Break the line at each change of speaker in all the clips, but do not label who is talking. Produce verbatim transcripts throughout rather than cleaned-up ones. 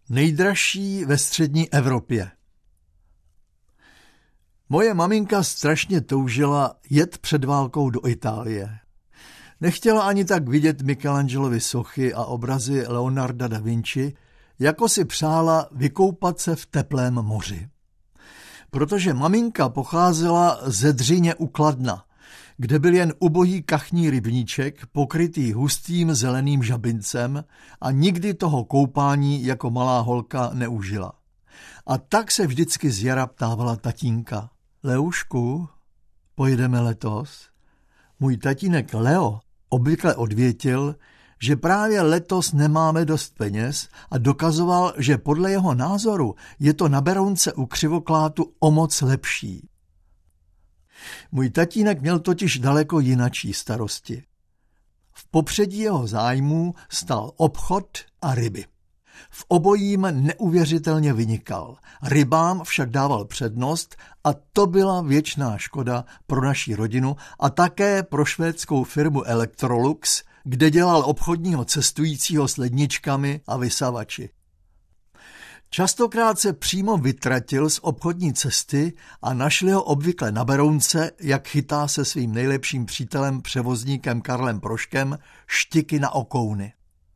Nejdražší ve střední Evropě. Moje maminka strašně toužila jet před válkou do Itálie. Nechtěla ani tak vidět Michelangelovy sochy a obrazy Leonarda da Vinci, jako si přála vykoupat se v teplém moři. Protože maminka pocházela ze Dřině u Kladna, kde byl jen ubohý kachní rybníček pokrytý hustým zeleným žabincem a nikdy toho koupání jako malá holka neužila. A tak se vždycky z jara ptávala tatínka: Leušku, pojedeme letos? Můj tatínek Leo obvykle odvětil, že právě letos nemáme dost peněz a dokazoval, že podle jeho názoru je to na Berounce u Křivoklátu o moc lepší. Můj tatínek měl totiž daleko jinačí starosti. V popředí jeho zájmů stál obchod a ryby. V obojím neuvěřitelně vynikal. Rybám však dával přednost a to byla věčná škoda pro naši rodinu a také pro švédskou firmu Electrolux, kde dělal obchodního cestujícího s ledničkami a vysavači. Častokrát se přímo vytratil z obchodní cesty a našli ho obvykle na Berounce, jak chytá se svým nejlepším přítelem převozníkem Karlem Proškem štiky na okouny.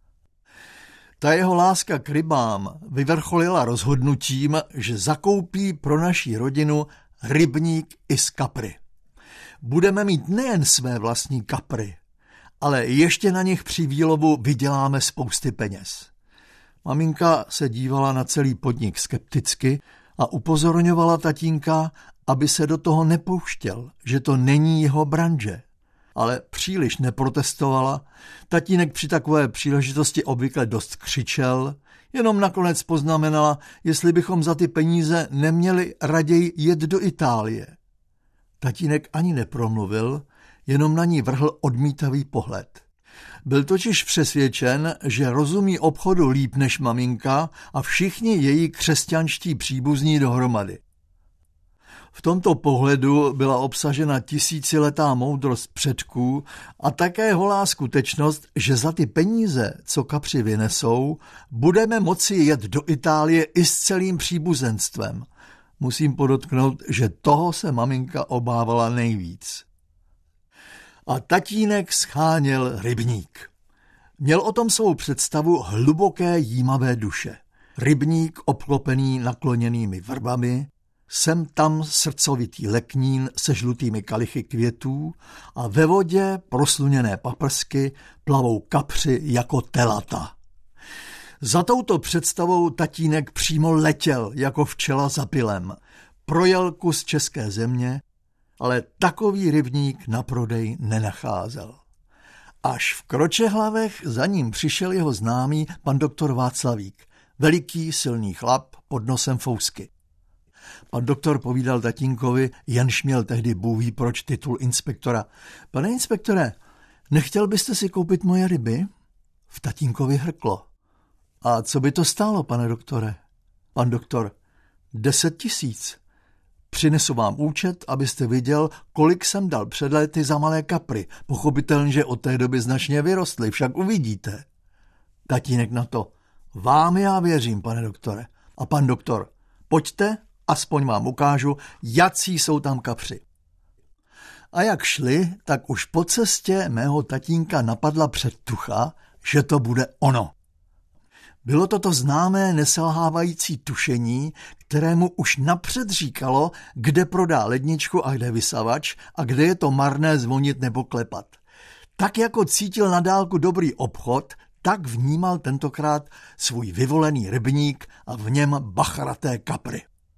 Ta jeho láska k rybám vyvrcholila rozhodnutím, že zakoupí pro naši rodinu rybník i z kapry. Budeme mít nejen své vlastní kapry, ale ještě na nich při výlovu vyděláme spousty peněz. Maminka se dívala na celý podnik skepticky a upozorňovala tatínka, aby se do toho nepouštěl, že to není jeho branže. Ale příliš neprotestovala, tatínek při takové příležitosti obvykle dost křičel, jenom nakonec poznamenala, jestli bychom za ty peníze neměli raději jet do Itálie. Tatínek ani nepromluvil, jenom na ní vrhl odmítavý pohled. Byl totiž přesvědčen, že rozumí obchodu líp než maminka a všichni její křesťanští příbuzní dohromady. V tomto pohledu byla obsažena tisíciletá moudrost předků a také holá skutečnost, že za ty peníze, co kapři vynesou, budeme moci jet do Itálie i s celým příbuzenstvem. Musím podotknout, že toho se maminka obávala nejvíc. A tatínek scháněl rybník. Měl o tom svou představu hluboké jímavé duše. Rybník obklopený nakloněnými vrbami, sem tam srdcovitý leknín se žlutými kalichy květů a ve vodě prosluněné paprsky plavou kapři jako telata. Za touto představou tatínek přímo letěl jako včela za pilem. Projel kus české země, ale takový rybník na prodej nenacházel. Až v Kročehlavech za ním přišel jeho známý pan doktor Václavík, veliký silný chlap pod nosem fousky. Pan doktor povídal tatínkovi, jenž měl tehdy bůhví proč titul inspektora: Pane inspektore, nechtěl byste si koupit moje ryby? V tatínkovi hrklo. A co by to stálo, pane doktore? Pan doktor: deset tisíc. Přinesu vám účet, abyste viděl, kolik jsem dal před lety za malé kapry. Pochopitelně, že od té doby značně vyrostly, však uvidíte. Tatínek na to: Vám já věřím, pane doktore. A pan doktor: Pojďte, aspoň vám ukážu, jací jsou tam kapři. A jak šli, tak už po cestě mého tatínka napadla předtucha, že to bude ono. Bylo to to známé neselhávající tušení, kterému už napřed říkalo, kde prodá ledničku a kde vysavač a kde je to marné zvonit nebo klepat. Tak jako cítil na dálku dobrý obchod, tak vnímal tentokrát svůj vyvolený rybník a v něm bachraté kapry.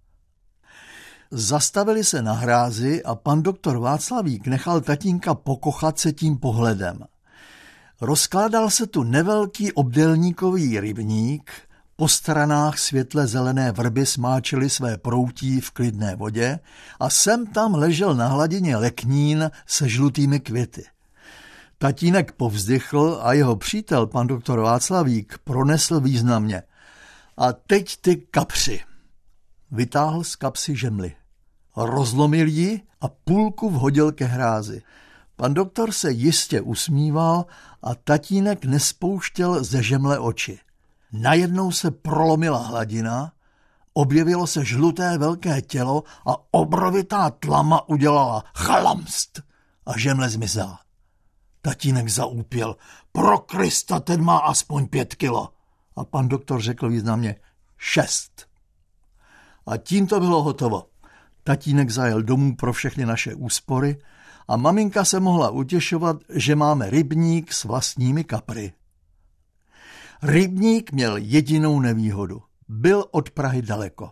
Zastavili se na hrázi a pan doktor Václavík nechal tatínka pokochat se tím pohledem. Rozkládal se tu nevelký obdélníkový rybník, po stranách světle zelené vrby smáčely své proutí v klidné vodě a sem tam ležel na hladině leknín se žlutými květy. Tatínek povzdychl a jeho přítel, pan doktor Václavík, pronesl významně: A teď ty kapři. Vytáhl z kapsy žemli. Rozlomil ji a půlku vhodil ke hrázi. Pan doktor se jistě usmíval a tatínek nespouštěl ze žemle oči. najednou se prolomila hladina, objevilo se žluté velké tělo a obrovitá tlama udělala chlamst a žemle zmizela. Tatínek zaúpěl, pro Krista, ten má aspoň pět kilo. A pan doktor řekl významně, šest. A tím to bylo hotovo. Tatínek zajel domů pro všechny naše úspory a maminka se mohla utěšovat, že máme rybník s vlastními kapry. Rybník měl jedinou nevýhodu. Byl od Prahy daleko.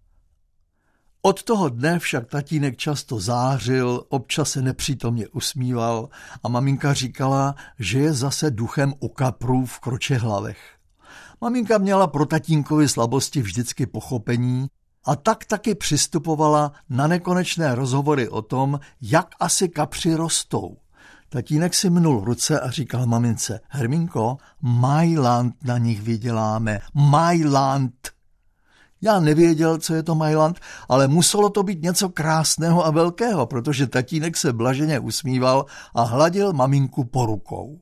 Od toho dne však tatínek často zářil, občas se nepřítomně usmíval a maminka říkala, že je zase duchem u kaprů v Kročehlavech. Maminka měla pro tatínkovi slabosti vždycky pochopení a tak taky přistupovala na nekonečné rozhovory o tom, jak asi kapři rostou. Tatínek si mnul ruce a říkal mamince, Herminko, Mailand na nich vyděláme, Mailand. Já nevěděl, co je to Mailand, ale muselo to být něco krásného a velkého, protože tatínek se blaženě usmíval a hladil maminku po rukou.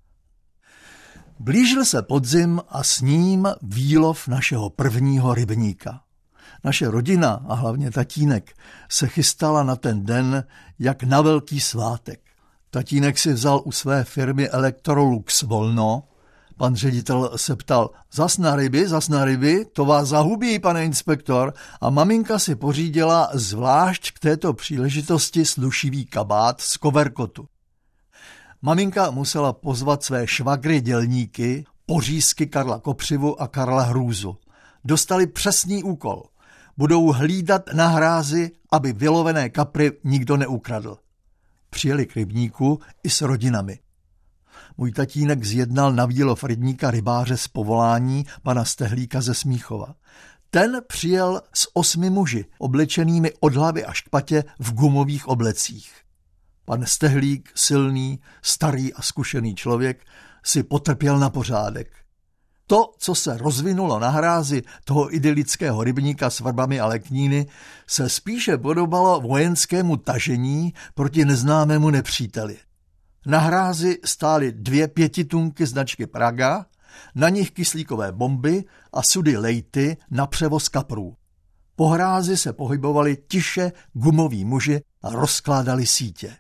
Blížil se podzim a s ním výlov našeho prvního rybníka. Naše rodina a hlavně tatínek se chystala na ten den jak na velký svátek. Tatínek si vzal u své firmy Electrolux volno. Pan ředitel se ptal, zas na ryby, zas na ryby, to vás zahubí, pane inspektor. A maminka si pořídila zvlášť k této příležitosti slušivý kabát z koverkotu. Maminka musela pozvat své švagry dělníky, pořízky Karla Kopřivu a Karla Hrůzu. Dostali přesný úkol. Budou hlídat na hrázi, aby vylovené kapry nikdo neukradl. Přijeli k rybníku i s rodinami. Můj tatínek zjednal na výlov rybníka rybáře z povolání pana Stehlíka ze Smíchova. Ten přijel s osmi muži, oblečenými od hlavy až k patě v gumových oblecích. Pan Stehlík, silný, starý a zkušený člověk, si potrpěl na pořádek. To, co se rozvinulo na hrázi toho idylického rybníka s vrbami a lekníny, se spíše podobalo vojenskému tažení proti neznámému nepříteli. Na hrázi stály dvě pětitunky značky Praga, na nich kyslíkové bomby a sudy lejty na převoz kaprů. Po hrázi se pohybovali tiše gumoví muži a rozkládali sítě.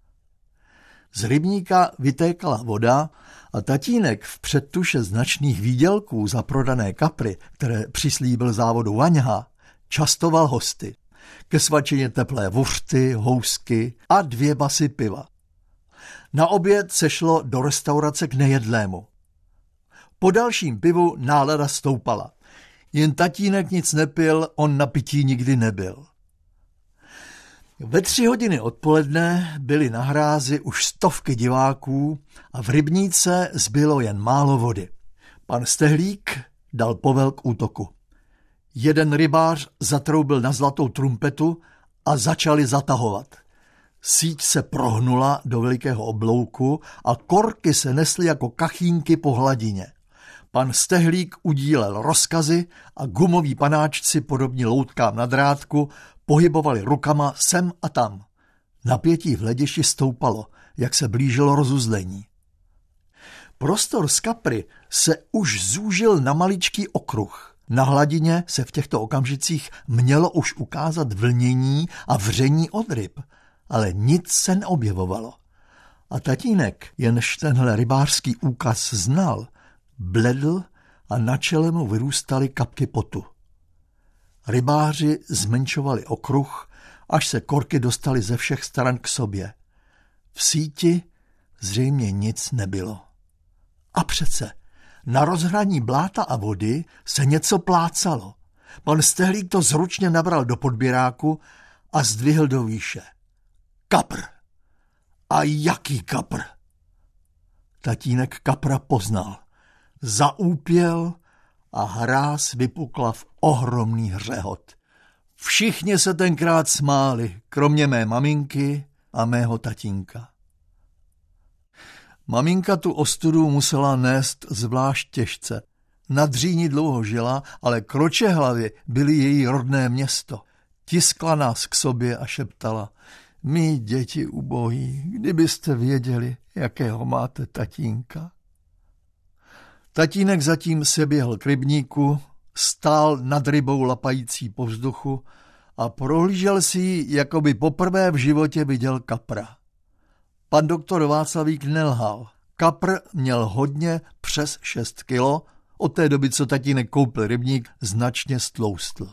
Z rybníka vytékala voda a tatínek v předtuše značných výdělků za prodané kapry, které přislíbil závodu Vaňha, častoval hosty. Ke svačině teplé vuřty, housky a dvě basy piva. Na oběd se šlo do restaurace k nejedlému. Po dalším pivu nálada stoupala. Jen tatínek nic nepil, on na pití nikdy nebyl. Ve tři hodiny odpoledne byly na hrázi už stovky diváků a v rybníce zbylo jen málo vody. Pan Stehlík dal povel k útoku. Jeden rybář zatroubil na zlatou trumpetu a začali zatahovat. Síť se prohnula do velikého oblouku a korky se nesly jako kachínky po hladině. Pan Stehlík udílel rozkazy a gumoví panáčci podobní loutkám na drátku pohybovali rukama sem a tam. Napětí v hledišti stoupalo, jak se blížilo rozuzlení. Prostor z kapry se už zúžil na maličký okruh. Na hladině se v těchto okamžicích mělo už ukázat vlnění a vření od ryb, ale nic se neobjevovalo. A tatínek, jenž tenhle rybářský úkaz znal, bledl a na čele mu vyrůstaly kapky potu. Rybáři zmenšovali okruh, až se korky dostaly ze všech stran k sobě. V síti zřejmě nic nebylo. A přece na rozhraní bláta a vody se něco plácalo. Pan Stehlík to zručně nabral do podběráku a zdvihl do výše. Kapr! A jaký kapr! Tatínek kapra poznal. Zaúpěl a hráz vypukla v ohromný hřehot. Všichni se tenkrát smáli, kromě mé maminky a mého tatínka. Maminka tu ostudu musela nést zvlášť těžce. Na Dříni dlouho žila, ale Kročehlavy byly její rodné město. Tiskla nás k sobě a šeptala: Mí děti ubohý, kdybyste věděli, jakého máte tatínka. Tatínek zatím se běhl k rybníku, stál nad rybou lapající po vzduchu a prohlížel si ji, jako by poprvé v životě viděl kapra. Pan doktor Václavík nelhal. Kapr měl hodně přes šest kilo, od té doby, co tatínek koupil rybník, značně stloustl.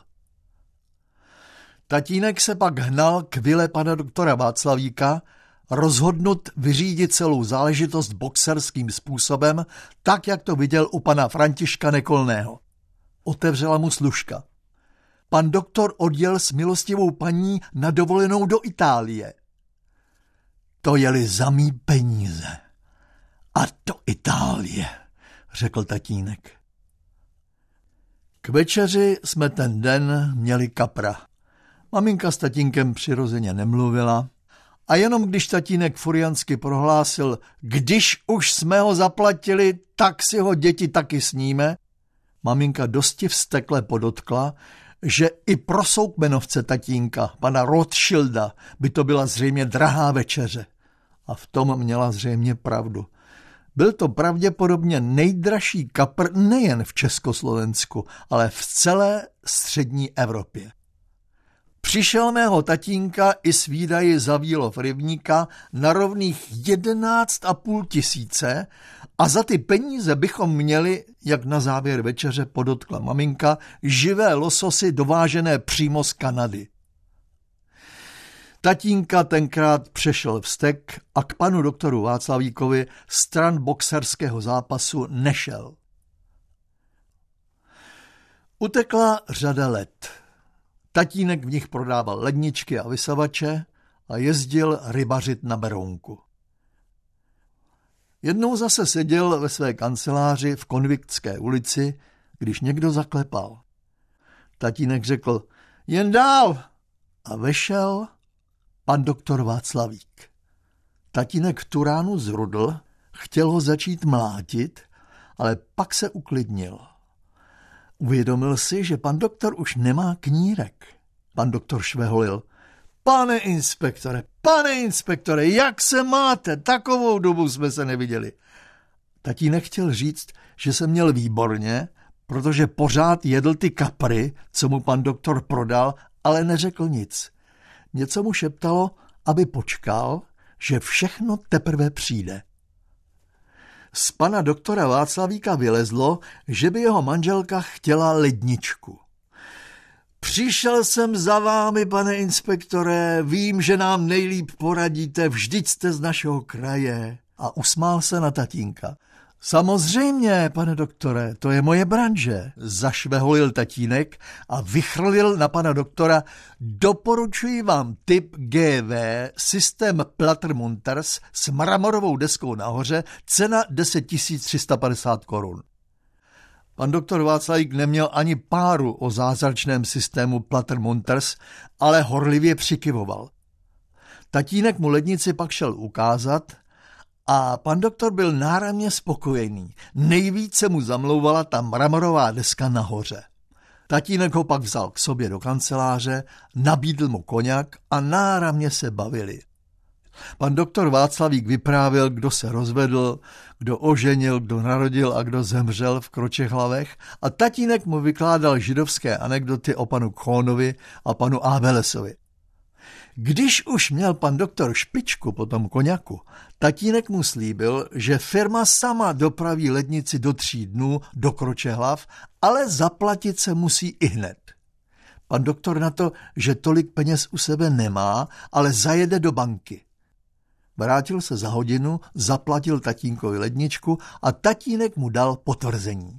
Tatínek se pak hnal k vile pana doktora Václavíka, rozhodnut vyřídit celou záležitost boxerským způsobem, tak, jak to viděl u pana Františka Nekolného. Otevřela mu služka. Pan doktor odjel s milostivou paní na dovolenou do Itálie. To jeli za mý peníze. A do Itálie, řekl tatínek. K večeři jsme ten den měli kapra. Maminka s tatínkem přirozeně nemluvila a jenom když tatínek furiansky prohlásil, když už jsme ho zaplatili, tak si ho děti taky sníme, maminka dosti vztekle podotkla, že i pro soukmenovce tatínka, pana Rothschilda, by to byla zřejmě drahá večeře. A v tom měla zřejmě pravdu. Byl to pravděpodobně nejdražší kapr nejen v Československu, ale v celé střední Evropě. Přišel mého tatínka i s výdaji za výlov rybníka na rovných jedenáct a půl tisíce a za ty peníze bychom měli, jak na závěr večeře podotkla maminka, živé lososy dovážené přímo z Kanady. Tatínka tenkrát přešel vztek a k panu doktoru Václavíkovi stran boxerského zápasu nešel. Utekla řada let. Tatínek v nich prodával ledničky a vysavače a jezdil rybařit na Berounku. Jednou zase seděl ve své kanceláři v Konviktské ulici, když někdo zaklepal. Tatínek řekl, jen dál, a vešel pan doktor Václavík. Tatínek v tu ránu zrudl, chtěl ho začít mlátit, ale pak se uklidnil. Uvědomil si, že pan doktor už nemá knírek. Pan doktor šveholil. Pane inspektore, pane inspektore, jak se máte? Takovou dobu jsme se neviděli. Tatínek chtěl říct, že se měl výborně, protože pořád jedl ty kapry, co mu pan doktor prodal, ale neřekl nic. Něco mu šeptalo, aby počkal, že všechno teprve přijde. Z pana doktora Václavíka vylezlo, že by jeho manželka chtěla ledničku. Přišel jsem za vámi, pane inspektore, vím, že nám nejlíp poradíte, vždyť jste z našeho kraje. A usmál se na tatínka. Samozřejmě, pane doktore, to je moje branže, zašveholil tatínek a vychrlil na pana doktora. Doporučuji vám typ G V, systém Platter Munters s mramorovou deskou nahoře, cena deset tisíc tři sta padesát korun. Pan doktor Václavík neměl ani páru o zázračném systému Platter Munters, ale horlivě přikyvoval. Tatínek mu lednici pak šel ukázat a pan doktor byl náramně spokojený. Nejvíce mu zamlouvala ta mramorová deska nahoře. Tatínek ho pak vzal k sobě do kanceláře, nabídl mu koňak a náramně se bavili. Pan doktor Václavík vyprávěl, kdo se rozvedl, kdo oženil, kdo narodil a kdo zemřel v Kročehlavech a tatínek mu vykládal židovské anekdoty o panu Kónovi a panu Abelesovi. Když už měl pan doktor špičku po tom koňaku, tatínek mu slíbil, že firma sama dopraví lednici do tří dnů do Kročehlav, ale zaplatit se musí ihned. Pan doktor na to, že tolik peněz u sebe nemá, ale zajede do banky. Vrátil se za hodinu, zaplatil tatínkovi ledničku a tatínek mu dal potvrzení.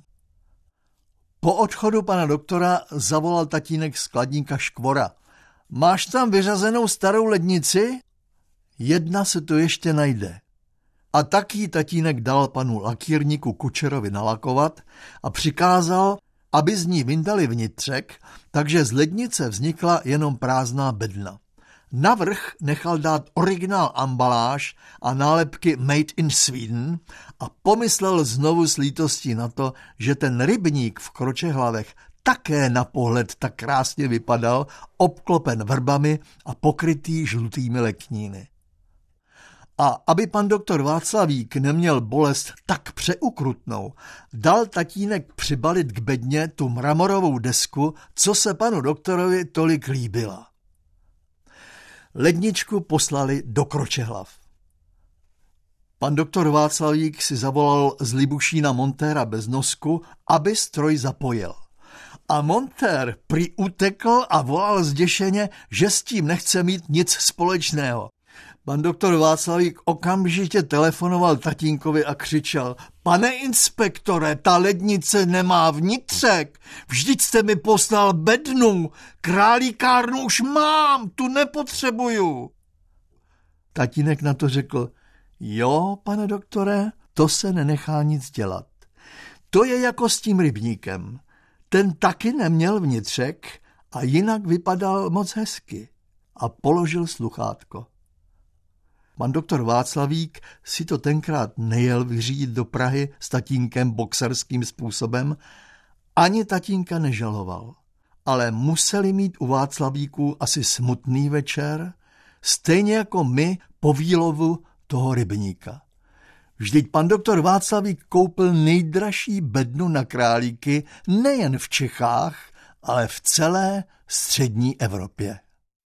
Po odchodu pana doktora zavolal tatínek skladníka Škvora. Máš tam vyřazenou starou lednici? Jedna se tu ještě najde. A taky tatínek dal panu lakírníku Kučerovi nalakovat a přikázal, aby z ní vyndali vnitřek, takže z lednice vznikla jenom prázdná bedna. Navrch nechal dát originál ambaláž a nálepky Made in Sweden a pomyslel znovu s lítostí na to, že ten rybník v Kročehlavech také na pohled tak krásně vypadal, obklopen vrbami a pokrytý žlutými lekníny. A aby pan doktor Václavík neměl bolest tak přeukrutnou, dal tatínek přibalit k bedně tu mramorovou desku, co se panu doktorovi tolik líbila. Ledničku poslali do Kročehlav. Pan doktor Václavík si zavolal z Libušína montéra bez nosku, aby stroj zapojil. A montér prý utekl a volal zděšeně, že s tím nechce mít nic společného. Pan doktor Václavík okamžitě telefonoval tatínkovi a křičel: Pane inspektore, ta lednice nemá vnitřek, vždyť jste mi poslal bednu, králíkárnu už mám, tu nepotřebuju. Tatínek na to řekl: Jo, pane doktore, to se nenechá nic dělat. To je jako s tím rybníkem. Ten taky neměl vnitřek a jinak vypadal moc hezky. A položil sluchátko. Pan doktor Václavík si to tenkrát nejel vyřídit do Prahy s tatínkem boxerským způsobem, ani tatínka nežaloval, ale museli mít u Václavíků asi smutný večer, stejně jako my po výlovu toho rybníka. Vždyť pan doktor Václavík koupil nejdražší bednu na králíky nejen v Čechách, ale v celé střední Evropě.